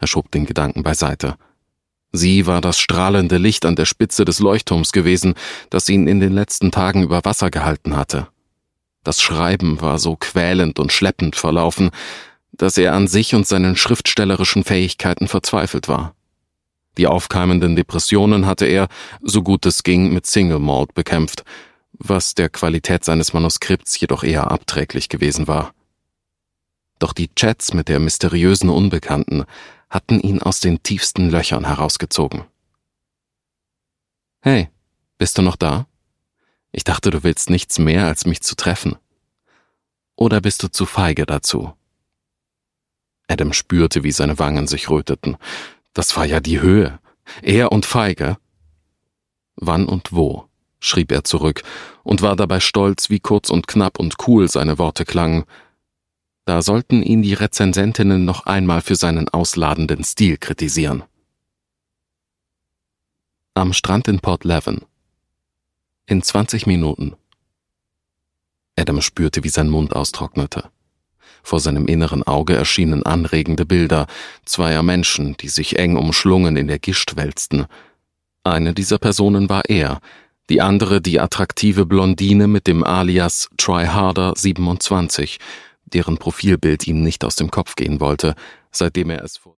Er schob den Gedanken beiseite. Sie war das strahlende Licht an der Spitze des Leuchtturms gewesen, das ihn in den letzten Tagen über Wasser gehalten hatte. Das Schreiben war so quälend und schleppend verlaufen, dass er an sich und seinen schriftstellerischen Fähigkeiten verzweifelt war. Die aufkeimenden Depressionen hatte er, so gut es ging, mit Single Malt bekämpft, was der Qualität seines Manuskripts jedoch eher abträglich gewesen war. Doch die Chats mit der mysteriösen Unbekannten hatten ihn aus den tiefsten Löchern herausgezogen. »Hey, bist du noch da? Ich dachte, du willst nichts mehr, als mich zu treffen. Oder bist du zu feige dazu?« Adam spürte, wie seine Wangen sich röteten. Das war ja die Höhe. Er und feige. »Wann und wo?« schrieb er zurück und war dabei stolz, wie kurz und knapp und cool seine Worte klangen. Da sollten ihn die Rezensentinnen noch einmal für seinen ausladenden Stil kritisieren. Am Strand in Port Leven. In 20 Minuten. Adam spürte, wie sein Mund austrocknete. Vor seinem inneren Auge erschienen anregende Bilder zweier Menschen, die sich eng umschlungen in der Gischt wälzten. Eine dieser Personen war er, die andere die attraktive Blondine mit dem Alias Try Harder 27, deren Profilbild ihm nicht aus dem Kopf gehen wollte, seitdem er es vor